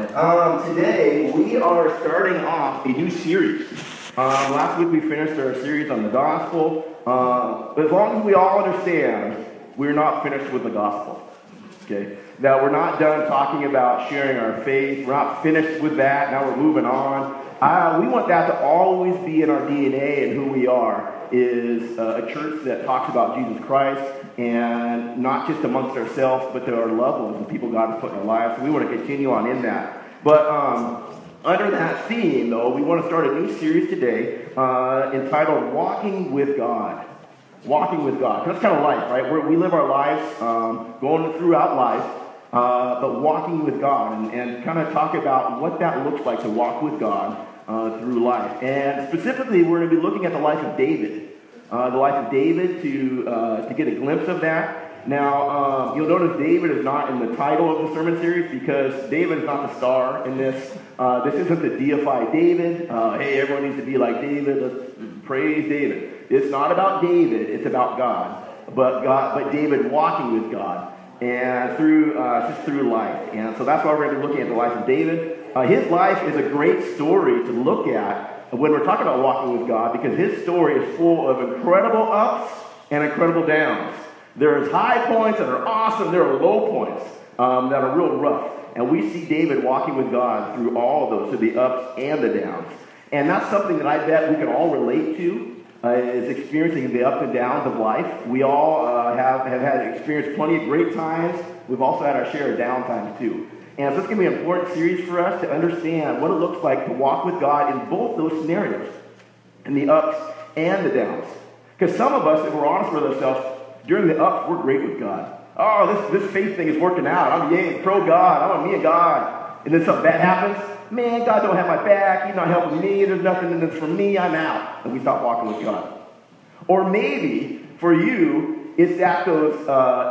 Today we are starting off a new series. Last week we finished our series on the gospel. But as long as we all understand, we're not finished with the gospel. Okay? That we're not done talking about sharing our faith. We're not finished with that. Now we're moving on. We want that to always be in our DNA and who we are, is a church that talks about Jesus Christ, and not just amongst ourselves, but to our loved ones and people God has put in our lives. So we want to continue on in that. But under that theme, though, we want to start a new series today entitled Walking with God. Walking with God. Because that's kind of life, right? We live our lives going throughout life, but walking with God, and kind of talk about what that looks like to walk with God through life. And specifically, we're going to be looking at the life of David. The life of David to get a glimpse of that. Now, you'll notice David is not in the title of the sermon series because David is not the star in this. This isn't to deify David. Hey, everyone needs to be like David. Let's praise David. It's not about David. It's about God. But David walking with God and just through life. And so that's why we're going to be looking at the life of David. His life is a great story to look at when we're talking about walking with God, because his story is full of incredible ups and incredible downs. There's high points that are awesome. There are low points that are real rough. And we see David walking with God through all of those, through the ups and the downs. And that's something that I bet we can all relate to, is experiencing the ups and downs of life. We all have had experienced plenty of great times. We've also had our share of down times too. And so it's going to be an important series for us to understand what it looks like to walk with God in both those scenarios, in the ups and the downs. Because some of us, if we're honest with ourselves, during the ups, we're great with God. Oh, this faith thing is working out. I'm pro God. I'm a me and God. And then something bad happens. Man, God don't have my back. He's not helping me. There's nothing in this for me. I'm out. And we stop walking with God. Or maybe for you, it's at those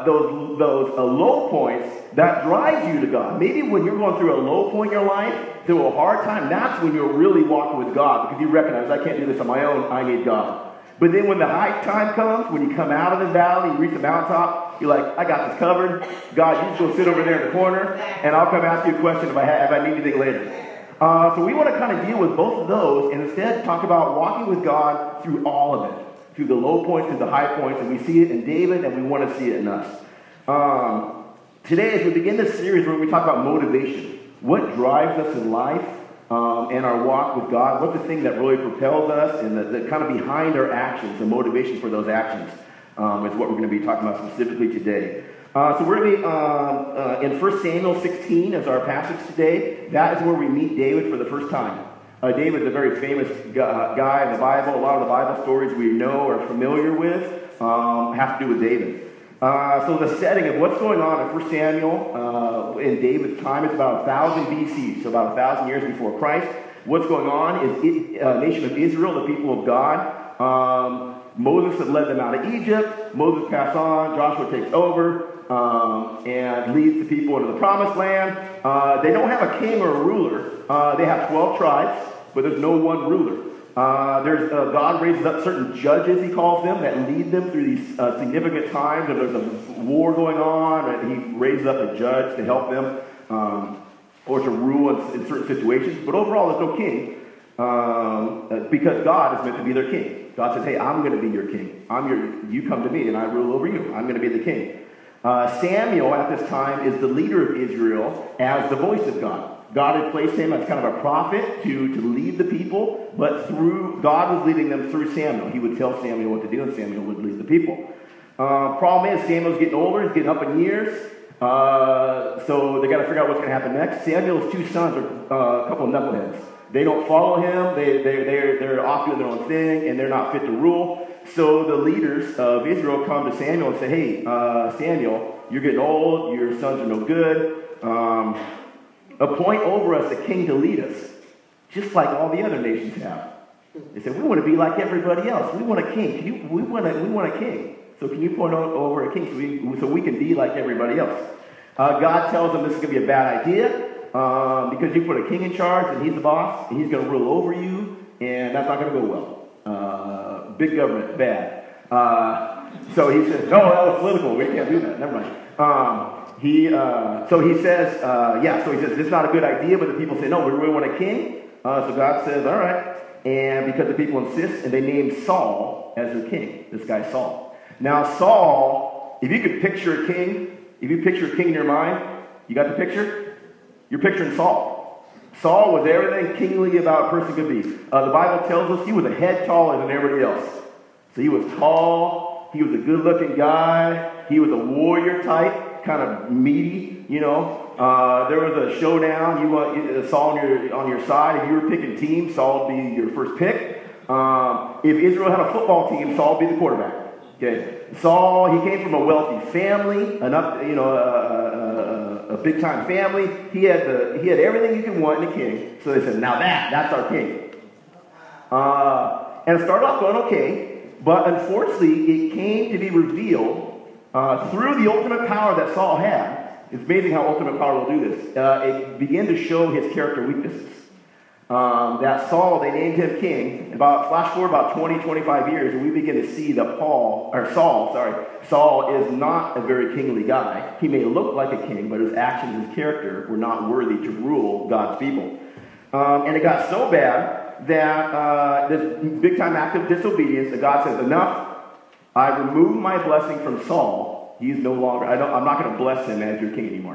low points that drives you to God. Maybe when you're going through a low point in your life, through a hard time, that's when you're really walking with God, because you recognize, I can't do this on my own, I need God. But then when the high time comes, when you come out of the valley, you reach the mountaintop, you're like, I got this covered. God, you just go sit over there in the corner, and I'll come ask you a question if I need anything later. So we want to kind of deal with both of those, and instead talk about walking with God through all of it. Through the low points and the high points, and we see it in David, and we want to see it in us. Today, as we begin this series, where we talk about motivation, what drives us in life and our walk with God, what's the thing that really propels us, and the kind of behind our actions, the motivation for those actions, is what we're going to be talking about specifically today. So we're going to be in 1 Samuel 16 as our passage today. That is where we meet David for the first time. David's a very famous guy in the Bible. A lot of the Bible stories we know or are familiar with have to do with David. So the setting of what's going on in 1 Samuel in David's time is about 1000 BC, so about 1,000 years before Christ. What's going on is a nation of Israel, the people of God. Moses had led them out of Egypt. Moses passed on. Joshua takes over and leads the people into the promised land. They don't have a king or a ruler. They have 12 tribes, but there's no one ruler. God raises up certain judges, he calls them, that lead them through these significant times. If there's a war going on, and he raises up a judge to help them or to rule in certain situations. But overall, there's no king because God is meant to be their king. God says, hey, I'm going to be your king. You come to me, and I rule over you. I'm going to be the king. Samuel, at this time, is the leader of Israel as the voice of God. God had placed him as kind of a prophet to lead the people, but God was leading them through Samuel. He would tell Samuel what to do, and Samuel would lead the people. Problem is, Samuel's getting older. He's getting up in years. So they got to figure out what's going to happen next. Samuel's two sons are a couple of knuckleheads. They don't follow him. They're off doing their own thing, and they're not fit to rule. So the leaders of Israel come to Samuel and say, hey, Samuel, you're getting old. Your sons are no good. Appoint over us a king to lead us, just like all the other nations have. They said, we want to be like everybody else. We want a king. We want a king. So can you appoint over a king so we can be like everybody else? God tells them this is going to be a bad idea because you put a king in charge and he's the boss and he's going to rule over you, and that's not going to go well. Big government, bad. So he says, no, that was political. We can't do that. Never mind. So he says, this is not a good idea, but the people say, no, we really want a king. So God says, all right. And because the people insist, and they name Saul as their king, this guy Saul. Now Saul, if you could picture a king, if you picture a king in your mind, you got the picture? You're picturing Saul. Saul was everything kingly about a person could be. The Bible tells us he was a head taller than everybody else. So he was tall, he was a good-looking guy, he was a warrior type, kind of meaty, you know. There was a showdown. You want Saul on your side. If you were picking teams, Saul would be your first pick. If Israel had a football team, Saul would be the quarterback. Okay, Saul, he came from a wealthy family, a big time family. He had everything you could want in a king. So they said, now that's our king. And it started off going okay, but unfortunately, it came to be revealed through the ultimate power that Saul had. It's amazing how ultimate power will do this. It began to show his character weaknesses. That Saul, they named him king. Flash forward about 20, 25 years, and we begin to see that Saul is not a very kingly guy. He may look like a king, but his actions, his character were not worthy to rule God's people. And it got so bad that this big-time act of disobedience, that God says, enough, I remove my blessing from Saul. He's no longer, I'm not going to bless him as your king anymore.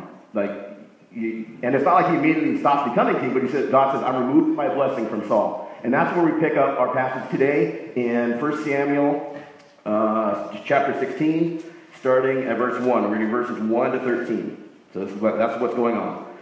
And it's not like he immediately stops becoming king, but God says, I removed my blessing from Saul. And that's where we pick up our passage today in 1 Samuel chapter 16, starting at verse 1. We're reading verses 1 to 13. So that's what's going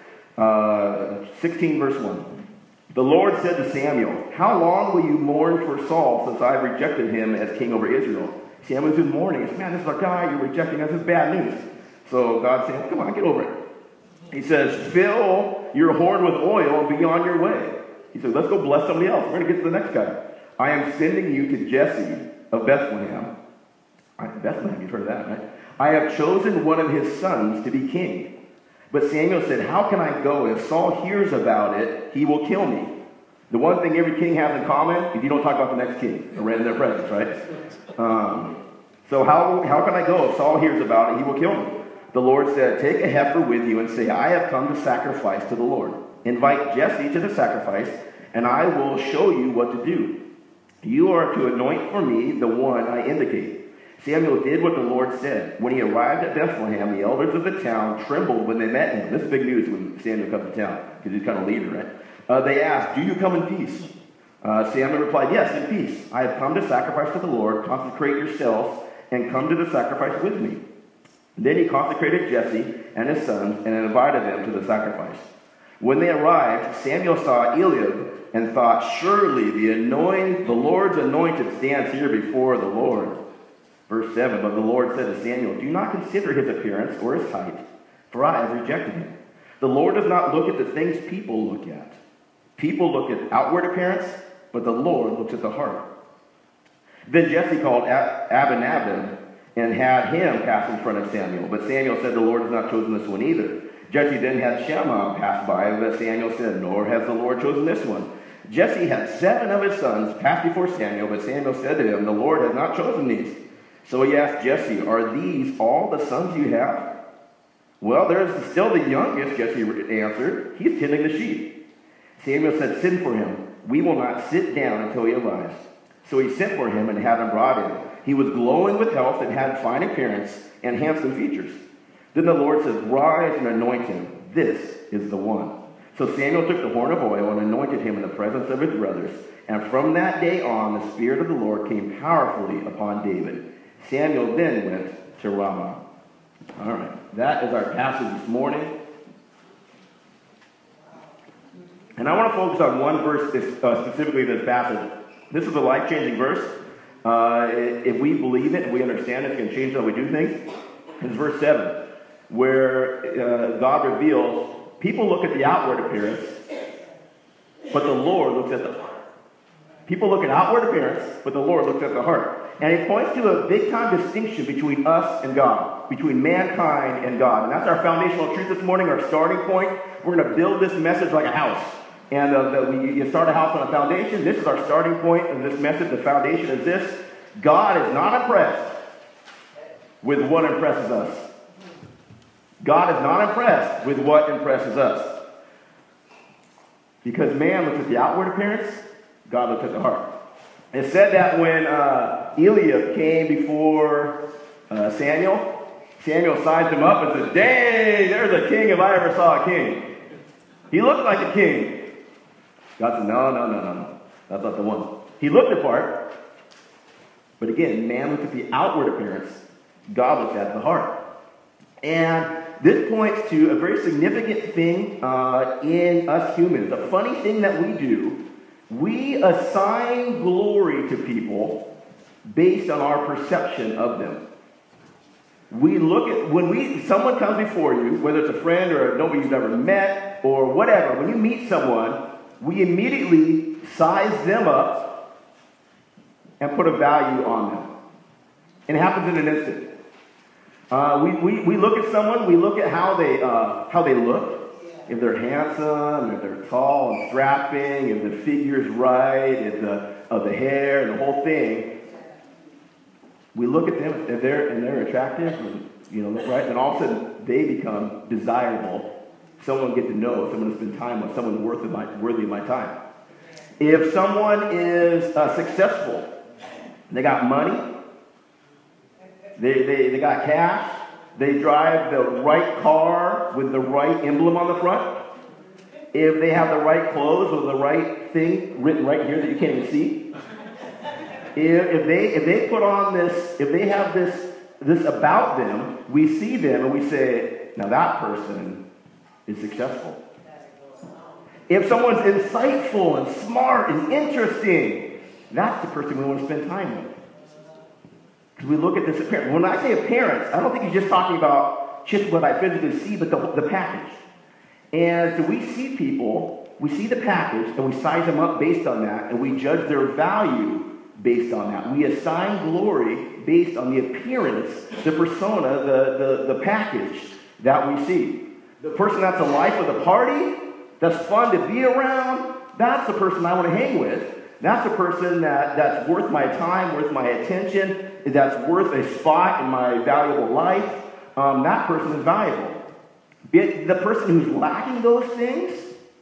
on. 16 verse 1. The Lord said to Samuel, how long will you mourn for Saul since I have rejected him as king over Israel? Samuel's in mourning. He says, man, this is our guy. You're rejecting us. This is bad news. So God said, come on, get over it. He says, fill your horn with oil and be on your way. He says, let's go bless somebody else. We're going to get to the next guy. I am sending you to Jesse of Bethlehem. Bethlehem, you've heard of that, right? I have chosen one of his sons to be king. But Samuel said, how can I go? If Saul hears about it, he will kill me. The one thing every king has in common is you don't talk about the next king or in their presence, right? So how can I go? If Saul hears about it, he will kill me. The Lord said, take a heifer with you and say, I have come to sacrifice to the Lord. Invite Jesse to the sacrifice, and I will show you what to do. You are to anoint for me the one I indicate. Samuel did what the Lord said. When he arrived at Bethlehem, the elders of the town trembled when they met him. This is big news when Samuel comes to town, because he's kind of leader, right? They asked, do you come in peace? Samuel replied, yes, in peace. I have come to sacrifice to the Lord. Consecrate yourselves and come to the sacrifice with me. Then he consecrated Jesse and his sons and invited them to the sacrifice. When they arrived, Samuel saw Eliab and thought, surely the Lord's anointed stands here before the Lord. Verse 7, but the Lord said to Samuel, do not consider his appearance or his height, for I have rejected him. The Lord does not look at the things people look at. People look at outward appearance, but the Lord looks at the heart. Then Jesse called Abinadab and had him pass in front of Samuel. But Samuel said, the Lord has not chosen this one either. Jesse then had Shammah pass by, but Samuel said, nor has the Lord chosen this one. Jesse had 7 of his sons pass before Samuel, but Samuel said to him, the Lord has not chosen these. So he asked Jesse, are these all the sons you have? Well, there's still the youngest, Jesse answered. He's tending the sheep. Samuel said, send for him. We will not sit down until he arrives. So he sent for him and had him brought in. He was glowing with health and had fine appearance and handsome features. Then the Lord says, rise and anoint him. This is the one. So Samuel took the horn of oil and anointed him in the presence of his brothers. And from that day on, the Spirit of the Lord came powerfully upon David. Samuel then went to Ramah. All right, that is our passage this morning. And I want to focus on one verse specifically in this passage. This is a life-changing verse. If we believe it and we understand it, it's going to change how we do things. It's verse 7, where God reveals, people look at the outward appearance, but the Lord looks at the heart. People look at outward appearance, but the Lord looks at the heart. And it points to a big-time distinction between us and God, between mankind and God. And that's our foundational truth this morning, our starting point. We're going to build this message like a house. And you start a house on a foundation. This is our starting point of this message. The foundation is this. God is not impressed with what impresses us. God is not impressed with what impresses us. Because man looks at the outward appearance, God looks at the heart. It said that when Eliab came before Samuel, Samuel sized him up and said, "Dang, there's a king if I ever saw a king. He looked like a king." God said, No. That's not the one. He looked the part, but again, man looked at the outward appearance. God looked at the heart. And this points to a very significant thing in us humans. The funny thing that we do, we assign glory to people based on our perception of them. We look at, when someone comes before you, whether it's a friend or nobody you've ever met or whatever, when you meet someone, we immediately size them up and put a value on them. And it happens in an instant. We look at someone, we look at how they look, if they're handsome, if they're tall and strapping, if the figure's right, if the hair and the whole thing. We look at them, if they're attractive, and, look right, and all of a sudden they become desirable. Someone get to know, someone to spend time with, someone worthy of my time. If someone is successful, they got money, they got cash, they drive the right car with the right emblem on the front, if they have the right clothes with the right thing written right here that you can't even see, if they put on this, if they have this about them, we see them and we say, now that person is successful. If someone's insightful and smart and interesting, that's the person we want to spend time with. Because we look at this appearance. When I say appearance, I don't think he's just talking about just what I physically see, but the package. And so we see people, we see the package, and we size them up based on that, and we judge their value based on that. We assign glory based on the appearance, the persona, the package that we see. The person that's the life of the party, that's fun to be around, that's the person I want to hang with. That's the person that's worth my time, worth my attention, that's worth a spot in my valuable life. That person is valuable. The person who's lacking those things,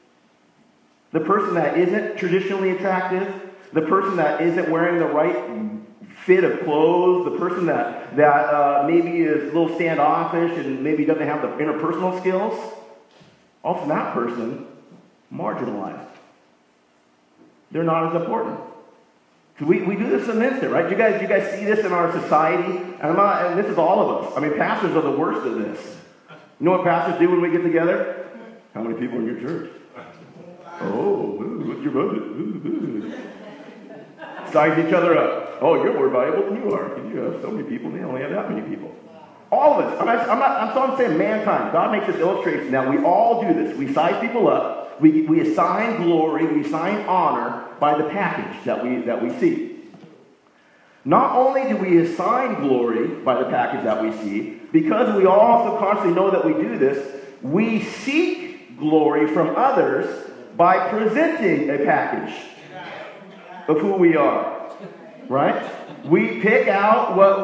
the person that isn't traditionally attractive, the person that isn't wearing the right fit of clothes, the person that maybe is a little standoffish and maybe doesn't have the interpersonal skills, often that person, marginalized. They're not as important. So we do this in an instant, right? Do you guys see this in our society? And this is all of us. I mean, pastors are the worst at this. You know what pastors do when we get together? How many people in your church? Oh, what's your budget? Size each other up. Oh, you're more valuable than you are. You have so many people. They only have that many people. All of us. I'm saying mankind. God makes this illustration that we all do this. We size people up. We assign glory. We assign honor by the package that we see. Not only do we assign glory by the package that we see, because we all subconsciously know that we do this, we seek glory from others by presenting a package of who we are, right? We pick out what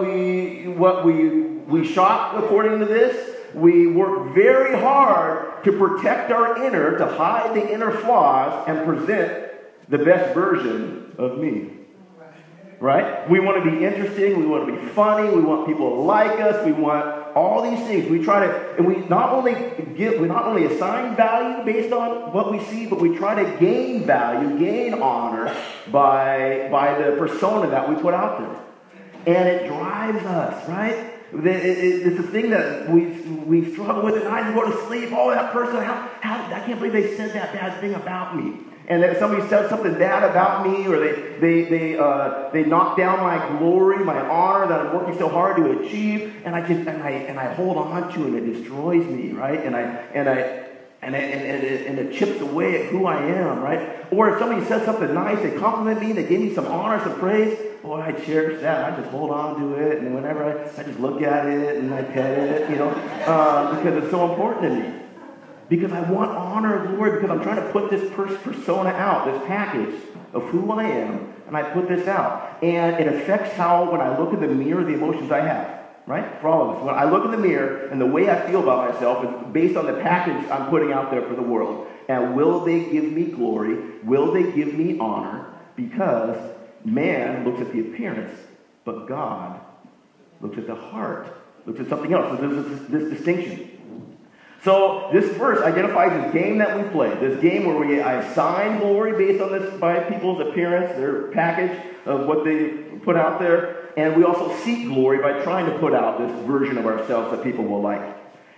we shop according to this. We work very hard to protect our inner, to hide the inner flaws, and present the best version of me. Right? We want to be interesting. We want to be funny. We want people to like us. We want all these things. We try to, and we not only assign value based on what we see, but we try to gain value, gain honor by the persona that we put out there. And it drives us, right? It's a thing that we struggle with at night and go to sleep. Oh, that person, how I can't believe they said that bad thing about me. And then somebody says something bad about me, or they knock down my glory, my honor that I'm working so hard to achieve, and I hold on to it, and it destroys me, right? And it chips away at who I am, right? Or if somebody says something nice, they compliment me, they give me some honor, some praise, boy, I cherish that. I just hold on to it, and whenever I just look at it and I pet it, because it's so important to me. Because I want honor and glory, because I'm trying to put this persona out, this package of who I am, and I put this out. And it affects how, when I look in the mirror, the emotions I have. right? For all of us. When I look in the mirror and the way I feel about myself is based on the package I'm putting out there for the world. And will they give me glory? Will they give me honor? Because man looks at the appearance, but God looks at the heart, looks at something else. So there's this distinction. So this verse identifies this game that we play, this game where I assign glory based on this by people's appearance, their package of what they put out there, and we also seek glory by trying to put out this version of ourselves that people will like.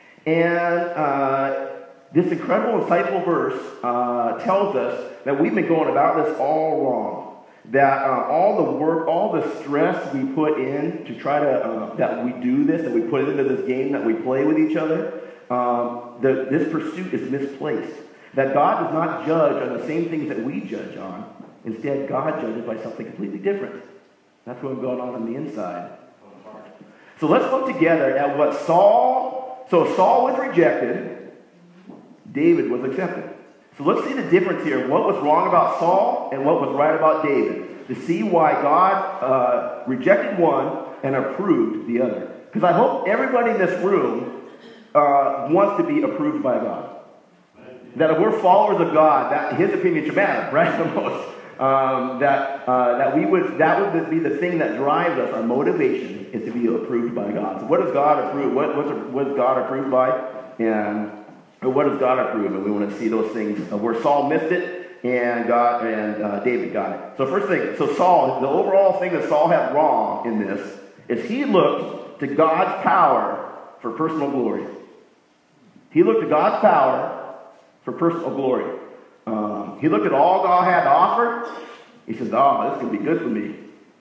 And this incredible, insightful verse tells us that we've been going about this all wrong. That all the work, all the stress we put in to try to, that we do this, that we put into this game that we play with each other, this pursuit is misplaced. That God does not judge on the same things that we judge on. Instead, God judges by something completely different. That's what's going on the inside. So let's look together at what Saul was rejected, David was accepted. So let's see the difference here. What was wrong about Saul and what was right about David. To see why God rejected one and approved the other. Because I hope everybody in this room wants to be approved by God. That if we're followers of God, that His opinion should matter, right? The most. That would be the thing that drives us. Our motivation is to be approved by God. So what does God approve? What is God approved by? And what does God approve? And we want to see those things where Saul missed it and David got it. So first thing, Saul, the overall thing that Saul had wrong in this is he looked to God's power for personal glory. He looked to God's power for personal glory. He looked at all God had to offer. He says, "Oh, this can be good for me."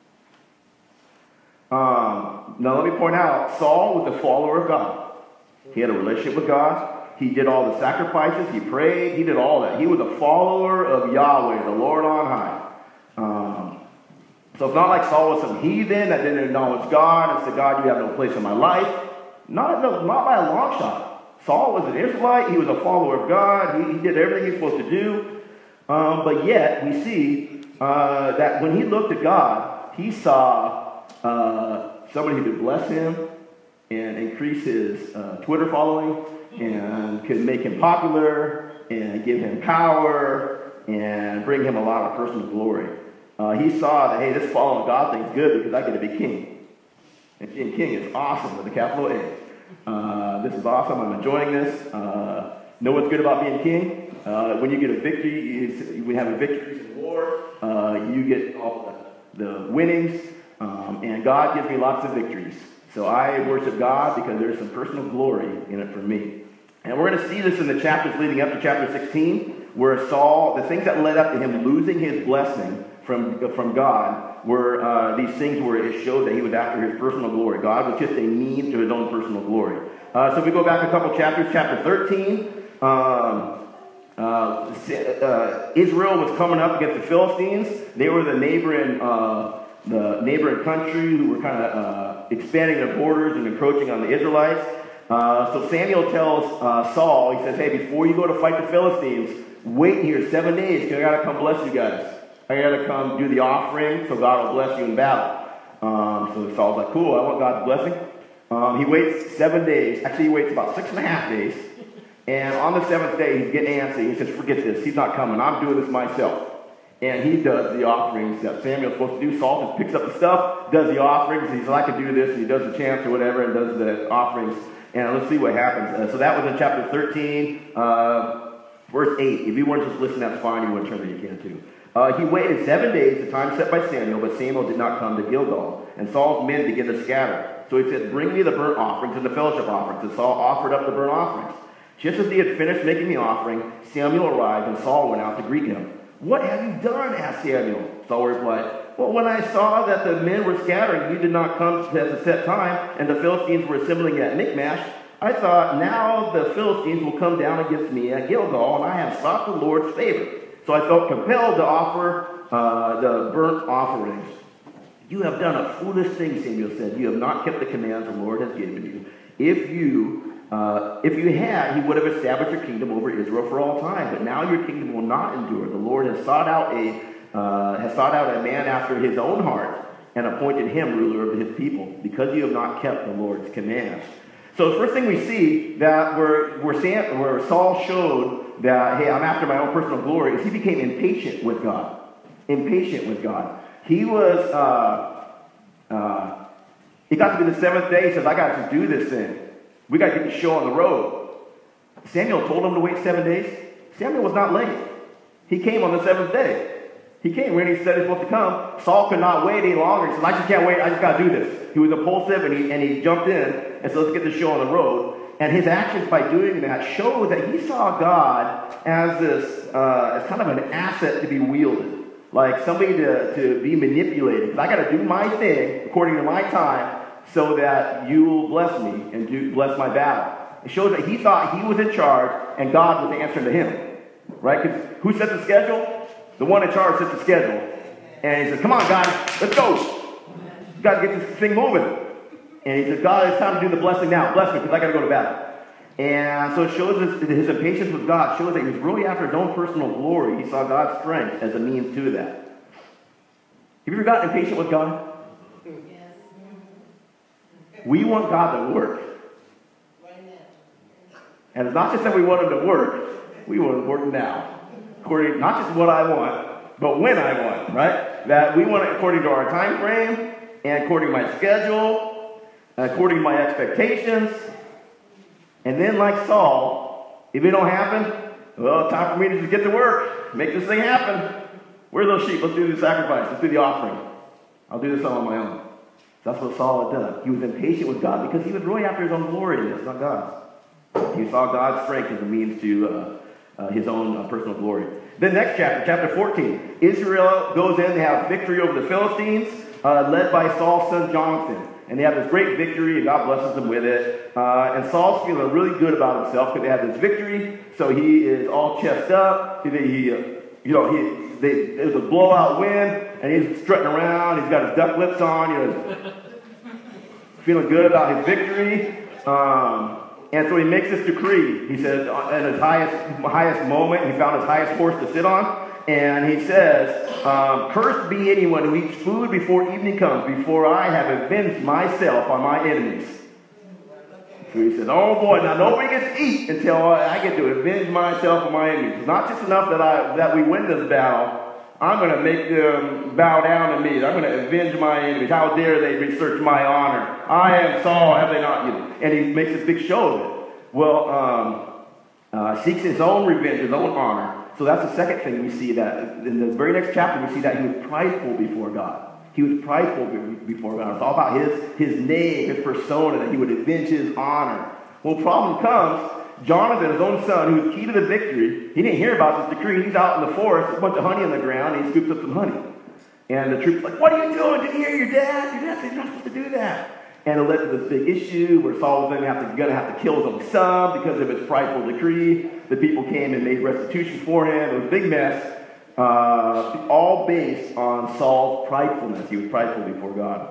Now let me point out, Saul was a follower of God. He had a relationship with God. He did all the sacrifices. He prayed. He did all that. He was a follower of Yahweh, the Lord on high. So it's not like Saul was some heathen that didn't acknowledge God and said, "God, you have no place in my life." Not by a long shot. Saul was an Israelite. He was a follower of God. He did everything he was supposed to do. But yet, we see that when he looked at God, he saw somebody who could bless him and increase his Twitter following and could make him popular and give him power and bring him a lot of personal glory. He saw that, hey, this following God thing's good because I get to be king. And being king is awesome with a capital A. This is awesome. I'm enjoying this. Know what's good about being king? When you get a victory, we have a victory in war. You get all the winnings. And God gives me lots of victories. So I worship God because there's some personal glory in it for me. And we're going to see this in the chapters leading up to chapter 16, where Saul, the things that led up to him losing his blessing from God, were these things where it showed that he was after his personal glory. God was just a means to his own personal glory. So if we go back a couple chapters, chapter 13, Israel was coming up against the Philistines. They were the neighboring country who were kind of expanding their borders and encroaching on the Israelites. So Samuel tells Saul, he says, "Hey, before you go to fight the Philistines, wait here 7 days because I got to come bless you guys. I got to come do the offering so God will bless you in battle." So Saul's like, "Cool, I want God's blessing." He waits 7 days. Actually, he waits about 6.5 days. And on the 7th day, he's getting antsy. He says, "Forget this. He's not coming. I'm doing this myself." And he does the offerings that Samuel's supposed to do. Saul just picks up the stuff, does the offerings. He says, "I can do this." And he does the chants or whatever and does the offerings. And let's see what happens. So that was in chapter 13, verse 8. If you want to just listen, that's fine. If you want to turn there, you can too. He waited 7 days, the time set by Samuel, but Samuel did not come to Gilgal. And Saul's men began to scatter. So he said, "Bring me the burnt offerings and the fellowship offerings." And Saul offered up the burnt offerings. Just as he had finished making the offering, Samuel arrived, and Saul went out to greet him. "What have you done?" asked Samuel. Saul replied, "Well, when I saw that the men were scattering, you did not come at the set time, and the Philistines were assembling at Michmash, I thought, now the Philistines will come down against me at Gilgal, and I have sought the Lord's favor. So I felt compelled to offer the burnt offerings." "You have done a foolish thing," Samuel said. "You have not kept the commands the Lord has given you. If you had, he would have established your kingdom over Israel for all time. But now your kingdom will not endure. The Lord has sought out a man after his own heart, and appointed him ruler over his people, because you have not kept the Lord's commands. So the first thing we see that where Saul showed that, hey, I'm after my own personal glory, is he became impatient with God. Impatient with God. He was, he got to be the seventh day, he says, I got to do this thing. We got to get the show on the road. Samuel told him to wait 7 days. Samuel was not late. He came on the seventh day. He came when he said he was supposed to come. Saul could not wait any longer. He said, I just can't wait. I just got to do this. He was impulsive, and he jumped in, and so let's get the show on the road. And his actions by doing that showed that he saw God as this, as kind of an asset to be wielded. Like somebody to be manipulated. Because I got to do my thing according to my time so that you will bless me and bless my battle. It shows that he thought he was in charge and God was answering to him. Right? Because who set the schedule? The one in charge set the schedule. And he said, come on, God, let's go. You got to get this thing moving. And he said, God, it's time to do the blessing now. Bless me, because I got to go to battle. And so it shows his impatience with God shows that he was really after his own personal glory. He saw God's strength as a means to that. Have you ever gotten impatient with God? Yes. We want God to work. And it's not just that we want him to work, we want him to work now. According, not just what I want, but when I want, right? That we want it according to our time frame, and according to my schedule, according to my expectations. And then like Saul, if it don't happen, well, time for me to just get to work, make this thing happen. Where's those sheep? Let's do the sacrifice. Let's do the offering. I'll do this all on my own. That's what Saul had done. He was impatient with God because he was really after his own glory in this, not God's. He saw God's strength as a means to his own personal glory. Then next chapter, chapter 14. Israel goes in, they have victory over the Philistines, led by Saul's son Jonathan. And they have this great victory, and God blesses them with it. And Saul's feeling really good about himself because they have this victory. So he is all chest up. It was a blowout win, and he's strutting around. He's got his duck lips on, feeling good about his victory. And so he makes this decree. He says, in his highest moment, he found his highest horse to sit on. And he says, cursed be anyone who eats food before evening comes, before I have avenged myself on my enemies. So he says, oh boy, now nobody gets to eat until I get to avenge myself on my enemies. It's not just enough that we win this battle. I'm going to make them bow down to me. I'm going to avenge my enemies. How dare they research my honor? I am Saul, have they not? And he makes this big show of it. Well, seeks his own revenge, his own honor. So that's the second thing we see, that in the very next chapter we see that he was prideful before God. He was prideful before God. It's all about his name, his persona, that he would avenge his honor. Well, the problem comes, Jonathan, his own son, who was key to the victory, he didn't hear about this decree. He's out in the forest, there's a bunch of honey on the ground, and he scoops up some honey. And the troops like, what are you doing? Did you hear your dad? Your dad said you're not supposed to do that. And it led to this big issue where Saul was going to have to kill his own son because of his prideful decree. The people came and made restitution for him. It was a big mess, all based on Saul's pridefulness. He was prideful before God.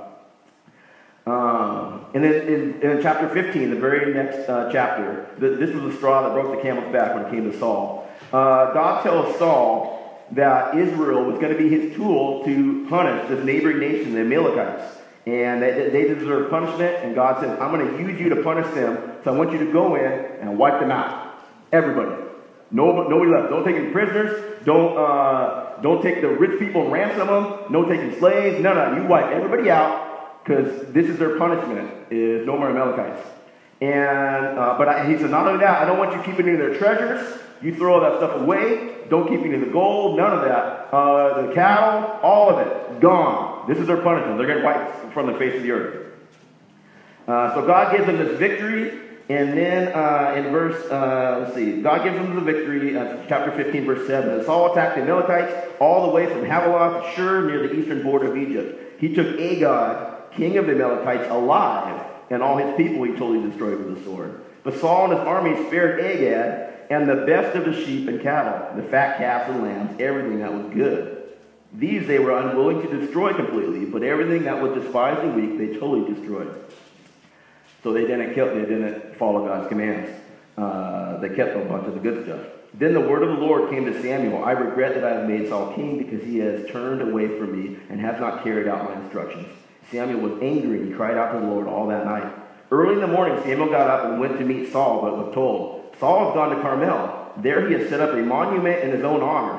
And then in chapter 15, the very next chapter, this was the straw that broke the camel's back when it came to Saul. God tells Saul that Israel was going to be his tool to punish this neighboring nation, the Amalekites. And they deserve punishment, and God says, I'm going to use you to punish them, so I want you to go in and wipe them out. Everybody. Nobody left. Don't take any prisoners. Don't take the rich people and ransom them. No taking slaves. No. You wipe everybody out, because this is their punishment, is no more Amalekites. And but he said, not only that, I don't want you keeping any of their treasures. You throw that stuff away. Don't keep any of the gold. None of that. The cattle, all of it, gone. This is their punishment. They're getting wiped from the face of the earth. So God gives them this victory. And then in verse, God gives them the victory, chapter 15, verse 7. And Saul attacked the Amalekites all the way from Havilah to Shur, near the eastern border of Egypt. He took Agag, king of the Amalekites, alive, and all his people he totally destroyed with the sword. But Saul and his army spared Agag and the best of the sheep and cattle, the fat calves and lambs, everything that was good. These they were unwilling to destroy completely, but everything that was despised and weak they totally destroyed. So they didn't follow God's commands. They kept a bunch of the good stuff. Then the word of the Lord came to Samuel. I regret that I have made Saul king because he has turned away from me and has not carried out my instructions. Samuel was angry and cried out to the Lord all that night. Early in the morning, Samuel got up and went to meet Saul, but was told, Saul has gone to Carmel. There he has set up a monument in his own honor.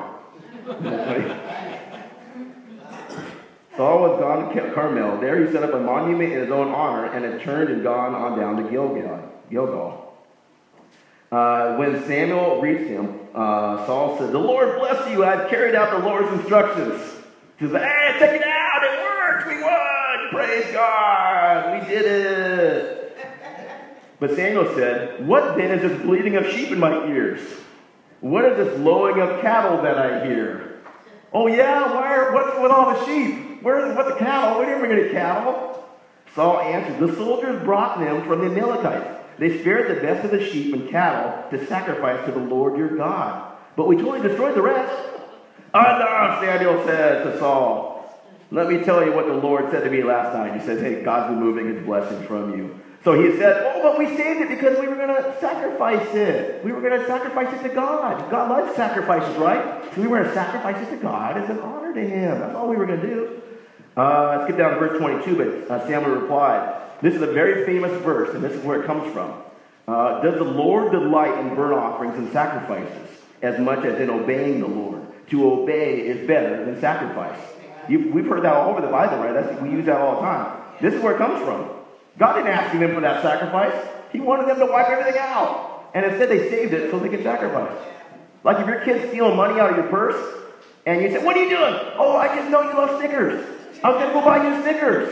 Saul has gone to Carmel. There he set up a monument in his own honor and had turned and gone on down to Gilgal. When Samuel reached him, Saul said, the Lord bless you. I've carried out the Lord's instructions. He said, hey, check it out. It worked. We won. Praise God. We did it. But Samuel said, what then is this bleating of sheep in my ears? What is this lowing of cattle that I hear? Oh, yeah? What's with all the sheep? What's the cattle? We didn't bring any cattle. Saul answered, the soldiers brought them from the Amalekites. They spared the best of the sheep and cattle to sacrifice to the Lord your God. But we totally destroyed the rest. No, Samuel said to Saul, let me tell you what the Lord said to me last night. He says, hey, God's removing his blessing from you. So he said, oh, but we saved it because we were going to sacrifice it. We were going to sacrifice it to God. God loves sacrifices, right? So we were going to sacrifice it to God as an honor to him. That's all we were going to do. Let's get down to verse 22, but Samuel replied, this is a very famous verse, and this is where it comes from. Does the Lord delight in burnt offerings and sacrifices as much as in obeying the Lord? To obey is better than sacrifice. We've heard that all over the Bible, right? We use that all the time. This is where it comes from. God didn't ask them for that sacrifice. He wanted them to wipe everything out. And instead they saved it so they could sacrifice. Like if your kid's stealing money out of your purse, and you say, what are you doing? Oh, I just know you love Snickers. I was going to go buy you Snickers.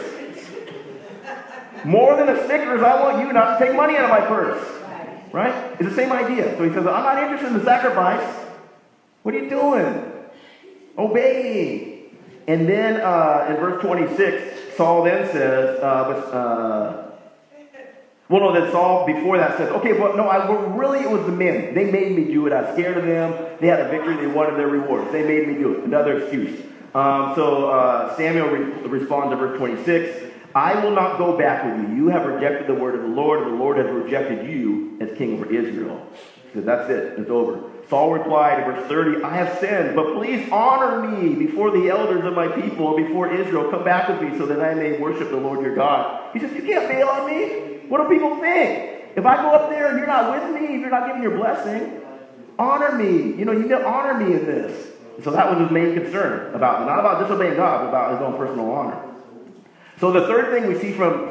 More than a Snickers, I want you not to take money out of my purse. Right? It's the same idea. So he says, I'm not interested in the sacrifice. What are you doing? Obeying. And then in verse 26, Saul then says, then Saul before that says, okay, but no, really it was the men. They made me do it. I was scared of them. They had a victory. They wanted their rewards. They made me do it. Another excuse. So Samuel responds to verse 26. I will not go back with you. You have rejected the word of the Lord, and the Lord has rejected you as king over Israel. So that's it. It's over. Saul replied in verse 30, I have sinned, but please honor me before the elders of my people and before Israel. Come back with me so that I may worship the Lord your God. He says, you can't bail on me. What do people think? If I go up there and you're not with me, if you're not giving your blessing, honor me. You need to honor me in this. So that was his main concern about, not about disobeying God, but about his own personal honor. So the third thing we see from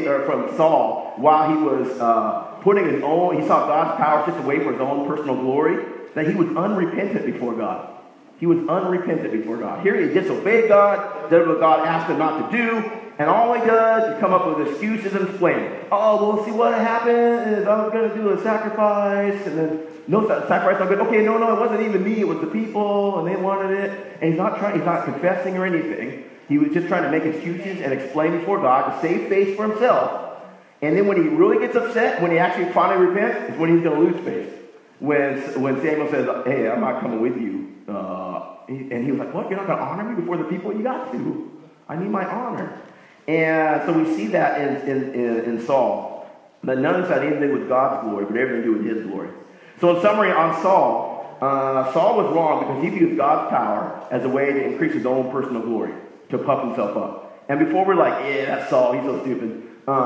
Saul, while he was putting his own, he saw God's power shift away for his own personal glory, that he was unrepentant before God. He was unrepentant before God. Here he disobeyed God, did what God asked him not to do, and all he does is come up with excuses and explain. Oh, well, see what happened is I was going to do a sacrifice, and then no sacrifice. I'm good. Okay, no, it wasn't even me. It was the people, and they wanted it. And he's not confessing or anything. He was just trying to make excuses and explain before God to save face for himself. And then when he really gets upset, when he actually finally repents, is when he's going to lose face. When Samuel says, hey, I'm not coming with you. And he was like, what? You're not going to honor me before the people? You got to. I need my honor. And so we see that in Saul. That none of this had anything to do with God's glory, but everything to do with his glory. So in summary on Saul, Saul was wrong because he views God's power as a way to increase his own personal glory, to puff himself up. And before we're like, yeah, that's Saul, he's so stupid.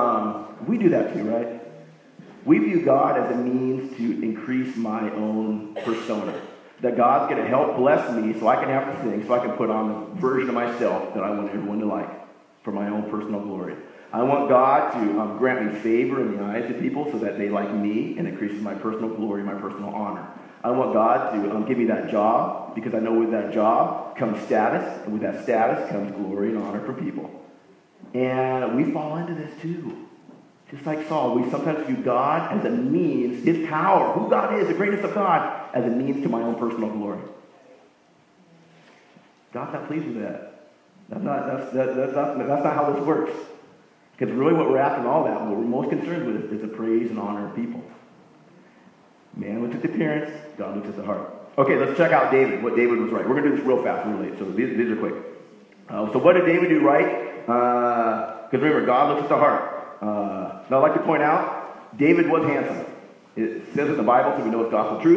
We do that too, right? We view God as a means to increase my own persona. That God's going to help bless me so I can have the thing, so I can put on the version of myself that I want everyone to like for my own personal glory. I want God to grant me favor in the eyes of people so that they like me and increases my personal glory, my personal honor. I want God to give me that job because I know with that job comes status, and with that status comes glory and honor from people. And we fall into this too. Just like Saul, we sometimes view God as a means, his power, who God is, the greatness of God, as a means to my own personal glory. God's not pleased with that. That's not how this works. Because really what we're after in all that, what we're most concerned with is the praise and honor of people. Man looks at the appearance, God looks at the heart. Okay, let's check out David, what David was right. We're going to do this real fast, real late, so these are quick. So what did David do right? Because remember, God looks at the heart. Now I'd like to point out, David was handsome. It says in the Bible, so we know it's gospel truth.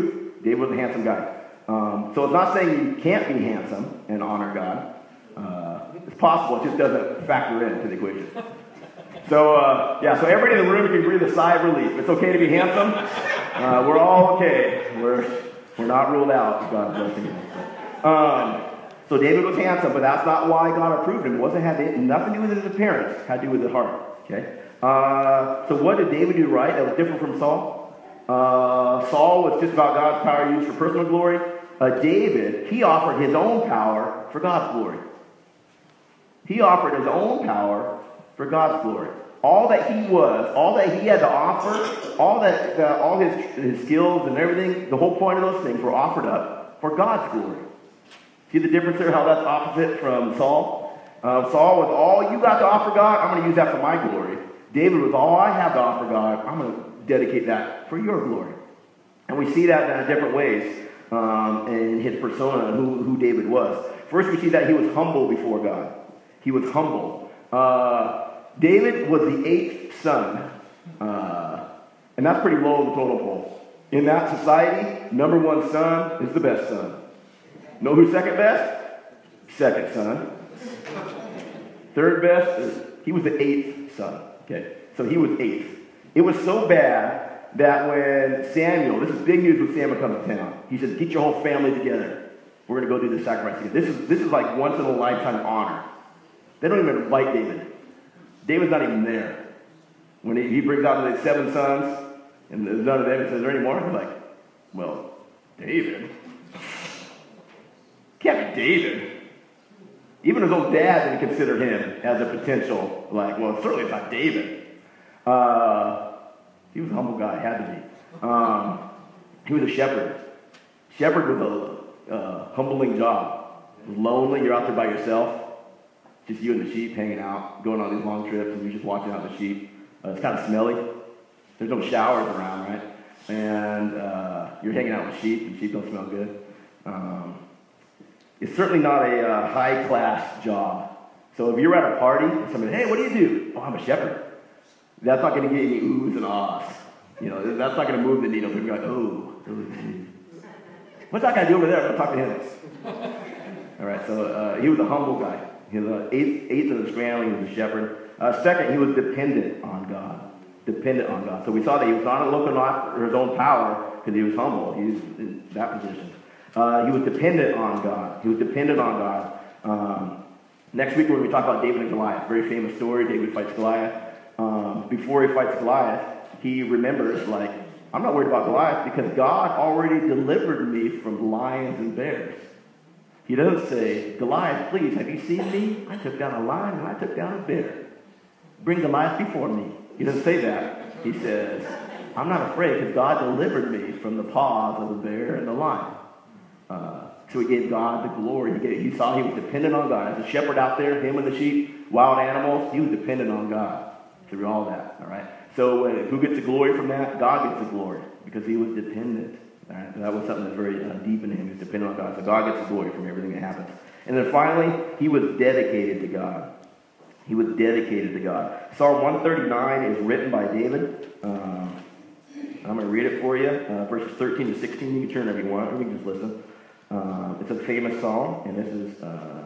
David was a handsome guy. So it's not saying you can't be handsome and honor God. It's possible, it just doesn't factor into the equation. So, so everybody in the room can breathe a sigh of relief. It's okay to be handsome. We're all okay. We're not ruled out. God blessing you. So David was handsome, but that's not why God approved him. It had nothing to do with his appearance. It had to do with his heart. Okay. So what did David do right that was different from Saul? Saul was just about God's power used for personal glory. David, he offered his own power for God's glory. He offered his own power for God's glory. All that he was, all that he had to offer, all his skills and everything, the whole point of those things were offered up for God's glory. See the difference there, how that's opposite from Saul? Saul was all you got to offer God, I'm going to use that for my glory. David was all I have to offer God, I'm going to dedicate that for your glory. And we see that in different ways in his persona and who David was. First, we see that he was humble before God. He was humble. David was the 8th son, and that's pretty low on the totem pole. In that society, number 1 son is the best son. Know who's second best? Second son. Third best, he was the 8th son. Okay, so he was 8th. It was so bad that when Samuel, this is big news when Samuel comes to town, he says, get your whole family together. We're going to go do this sacrifice together. This is like once in a lifetime honor. They don't even invite David. David's not even there. When he brings out the 7 sons, and there's none of them, he says, is there any more? They're like, well, David? Can't be David. Even his own dad didn't consider him as a potential, like, well, certainly it's not David. He was a humble guy, had to be. He was a shepherd. Shepherd was a humbling job. It was lonely, you're out there by yourself. Just you and the sheep hanging out, going on these long trips, and you're just watching out the sheep. It's kind of smelly. There's no showers around, right? And you're hanging out with sheep, and sheep don't smell good. It's certainly not a high-class job. So if you're at a party, and somebody, hey, what do you do? Oh, I'm a shepherd. That's not going to get any oohs and ahs. That's not going to move the needle. People are like, oh. What's that guy do over there? I'll talk to him. All right, so he was a humble guy. He was eighth of the family. He was a shepherd. Second, he was dependent on God. Dependent on God. So we saw that he was not looking for his own power because he was humble. He was in that position. He was dependent on God. He was dependent on God. Next week, when we talk about David and Goliath, very famous story. David fights Goliath. Before he fights Goliath, he remembers, like, I'm not worried about Goliath because God already delivered me from lions and bears. He doesn't say, Goliath, please, have you seen me? I took down a lion and I took down a bear. Bring Goliath before me. He doesn't say that. He says, I'm not afraid because God delivered me from the paws of the bear and the lion. So he gave God the glory. He saw he was dependent on God. As a shepherd out there, him and the sheep, wild animals, he was dependent on God through all that. All right. So who gets the glory from that? God gets the glory because he was dependent. All right. So that was something that's very deep in him. He was dependent on God. So God gets the glory from everything that happens. And then finally, he was dedicated to God. He was dedicated to God. Psalm 139 is written by David. I'm going to read it for you. Verses 13 to 16. You can turn if you want, or you can just listen. It's a famous psalm, and this is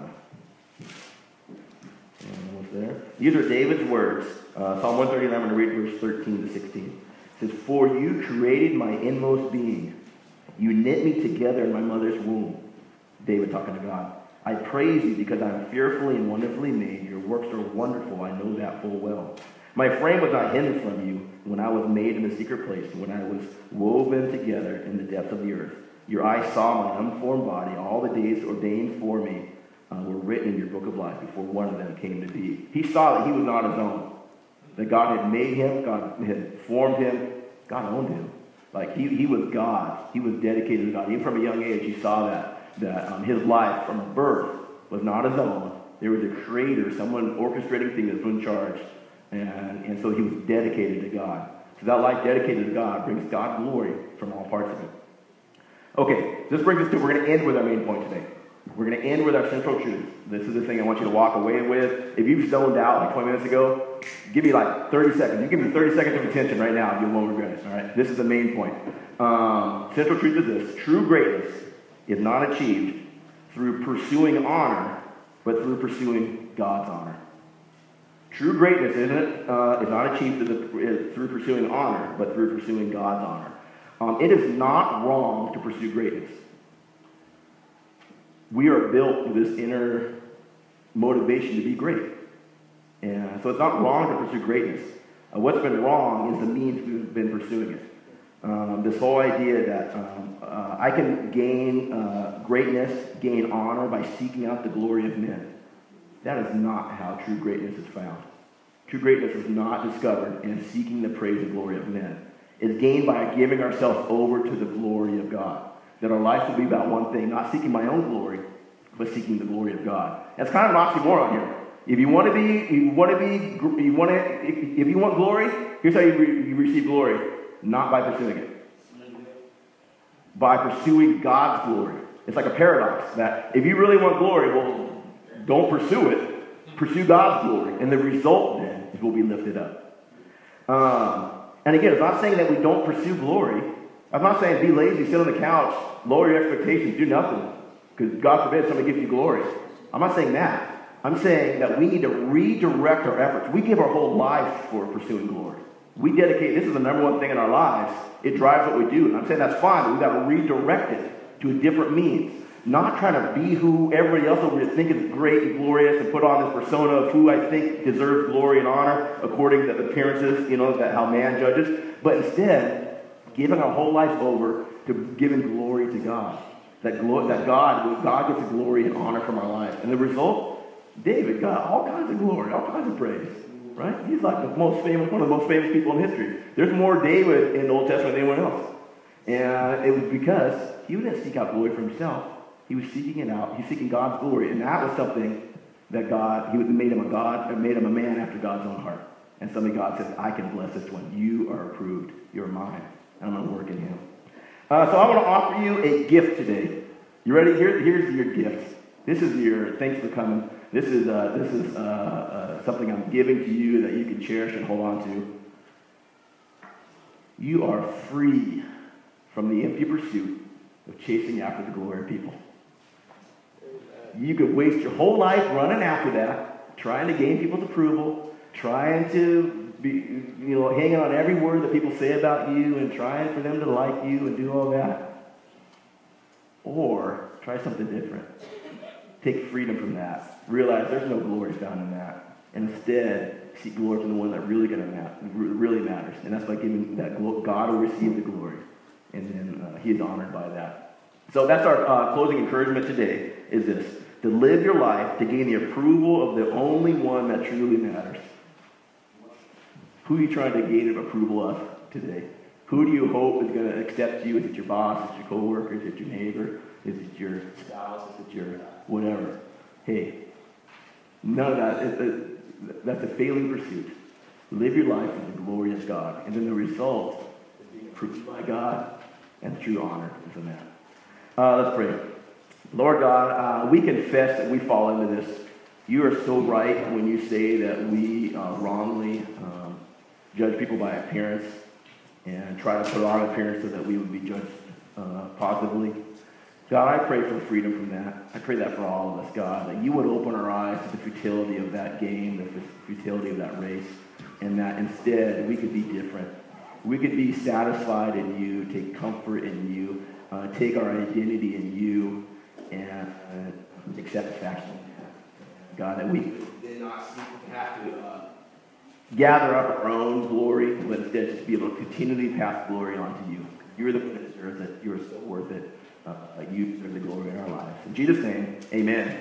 what's there. These are David's words. Psalm 139, I'm going to read verse 13 to 16. It says, For you created my inmost being. You knit me together in my mother's womb. David talking to God. I praise you because I am fearfully and wonderfully made. Your works are wonderful. I know that full well. My frame was not hidden from you when I was made in the secret place, when I was woven together in the depths of the earth. Your eyes saw my unformed body. All the days ordained for me were written in your book of life before one of them came to be. He saw that he was not his own. That God had made him. God had formed him. God owned him. Like he was God. He was dedicated to God. Even from a young age, he saw that his life from birth was not his own. There was a creator, someone orchestrating things that was in charge. And so he was dedicated to God. So that life dedicated to God brings God glory from all parts of it. Okay, this brings us to, we're going to end with our main point today. We're going to end with our central truth. This is the thing I want you to walk away with. If you've zoned out like 20 minutes ago, give me like 30 seconds. You give me 30 seconds of attention right now, you won't regret it. All right? This is the main point. Central truth is this. True greatness is not achieved through pursuing honor, but through pursuing God's honor. True greatness, isn't it? Is not achieved through pursuing honor, but through pursuing God's honor. It is not wrong to pursue greatness. We are built with this inner motivation to be great. And so it's not wrong to pursue greatness. What's been wrong is the means we've been pursuing it. This whole idea that I can gain greatness, gain honor by seeking out the glory of men. That is not how true greatness is found. True greatness is not discovered in seeking the praise and glory of men. It's gained by giving ourselves over to the glory of God. That our life will be about one thing, not seeking my own glory, but seeking the glory of God. That's kind of an oxymoron here. If you want glory, here's how you receive glory. Not by pursuing it. By pursuing God's glory. It's like a paradox that if you really want glory, well, don't pursue it. Pursue God's glory. And the result then is we'll be lifted up. And again, I'm not saying that we don't pursue glory. I'm not saying be lazy, sit on the couch, lower your expectations, do nothing. Because God forbid somebody gives you glory. I'm not saying that. I'm saying that we need to redirect our efforts. We give our whole life for pursuing glory. We dedicate, this is the number one thing in our lives. It drives what we do. And I'm saying that's fine, but we've got to redirect it to a different means. Not trying to be who everybody else will think is great and glorious and put on this persona of who I think deserves glory and honor according to the appearances, that how man judges. But instead, giving our whole life over to giving glory to God. That God gets the glory and honor from our lives. And the result, David got all kinds of glory, all kinds of praise. Right? He's like one of the most famous people in history. There's more David in the Old Testament than anyone else. And it was because he didn't seek out glory for himself. He was seeking it out. He's seeking God's glory. And that was something that he made him a man after God's own heart. And suddenly God said, I can bless this one. You are approved. You're mine. And I'm going to work in him. So I want to offer you a gift today. You ready? Here's your gift. This is your, thanks for coming. This is something I'm giving to you that you can cherish and hold on to. You are free from the empty pursuit of chasing after the glory of people. You could waste your whole life running after that, trying to gain people's approval, trying to be, hanging on every word that people say about you and trying for them to like you and do all that. Or try something different. Take freedom from that. Realize there's no glory found in that. And instead, seek glory from the one that really matters. And that's by giving that God will receive the glory. And then he is honored by that. So that's our closing encouragement today, is this. To live your life to gain the approval of the only one that truly matters. Who are you trying to gain approval of today? Who do you hope is going to accept you? Is it your boss? Is it your coworker? Is it your neighbor? Is it your spouse? Is it your whatever? Hey, none of that. That's a failing pursuit. Live your life in the glorious God. And then the result is being approved by God and true honor is in that. Let's pray. Lord God, we confess that we fall into this. You are so right when you say that we wrongly judge people by appearance and try to put on appearance so that we would be judged positively. God, I pray for freedom from that. I pray that for all of us, God, that you would open our eyes to the futility of that game, the futility of that race, and that instead we could be different. We could be satisfied in you, take comfort in you, take our identity in you, and accept satisfaction. God, that we did not have to gather up our own glory, but instead just be able to continually pass glory on to you. You're the one that deserves it. You are so worth it. You deserve the glory in our lives. In Jesus' name, amen.